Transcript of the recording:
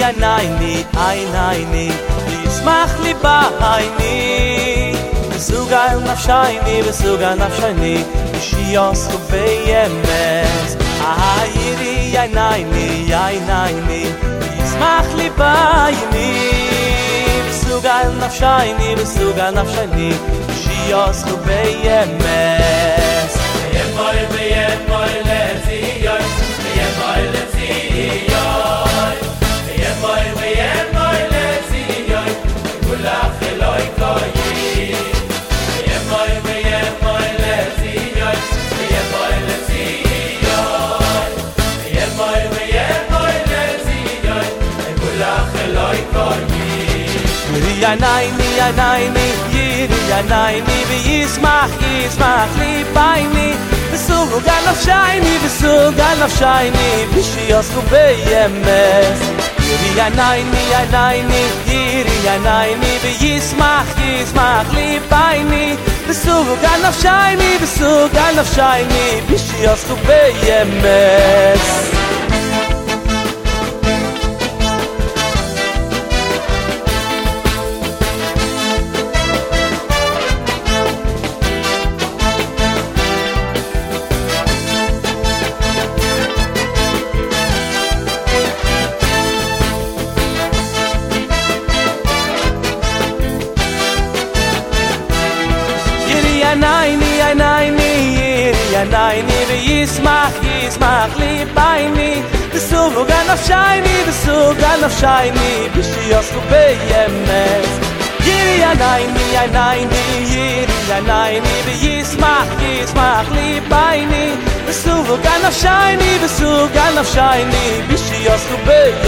עינייני, עינייני, וישמח ליבה עיני, וסוגל נפשייני, וסוגל נפשייני, ושיוסו בימס. עירי עינייני, עינייני, וישמח ליבה עיני, וסוגל נפשייני, וסוגל נפשייני, ושיוסו בימס. וימוי וימוי לציון, וימוי לציון, וימוי וימוי לציון, כולך אלוהי קויים. וימוי וימוי לציון, וימוי לציון, וימוי וימוי לציון, כולך אלוהי קויים. ירי עינייני, עינייני, ירי עינייני, וישמח, ישמח ליבייני, וסוגל נפשייני, וסוגל נפשייני, ושיוסו בימס. ירי עינייני, עינייני, ירי עינייני, וישמח, ישמח ליבייני, וסוגל נפשייני, וסוגל נפשייני, ושיוסו בימס. עינייני, עינייני, ירי עינייני, וישמח, ישמח ליבייני, וסוגל נפשייני, וסוגל נפשייני, ושיוסו בימס. ירי עינייני, עינייני, ירי עינייני, וישמח, ישמח ליבייני, וסוגל נפשייני, וסוגל נפשייני, ושיוסו בימס.